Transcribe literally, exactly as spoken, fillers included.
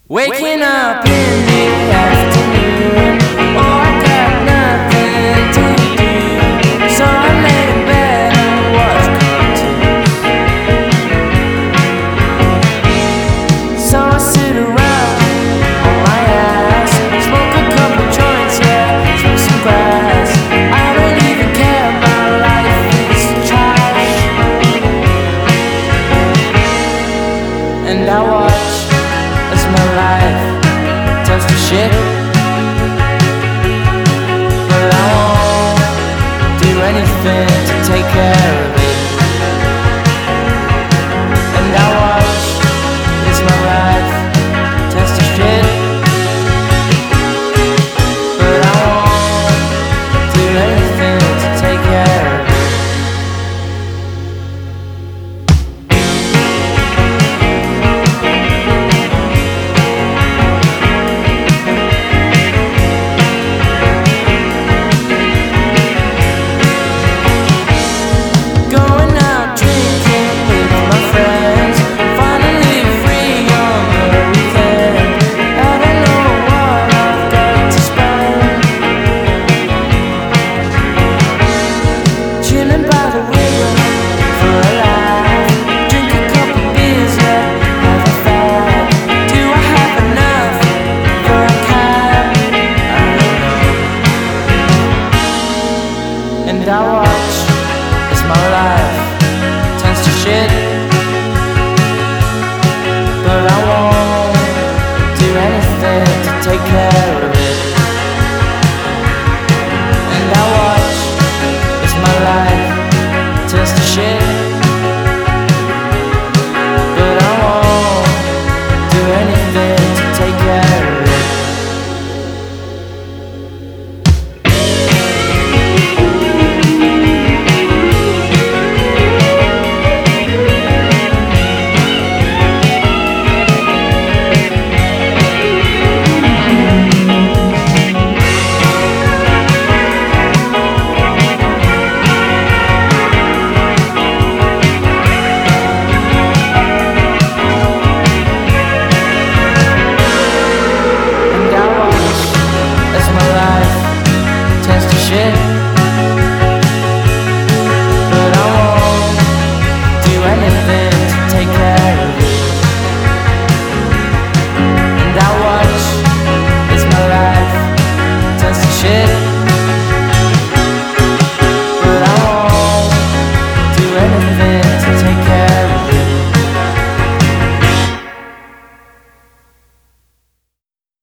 Waking up in the afternoon, oh, I got nothing to do, so I lay in bed and watch cartoons. So I sit around on my ass, smoke a couple joints, yeah, smoke some grass. I don't even care, my life is trash, and I watch as my life turns to shit, but I won't do anything to take care of it. And I watch as my life turns to shit, but I won't do anything to take care of it. And I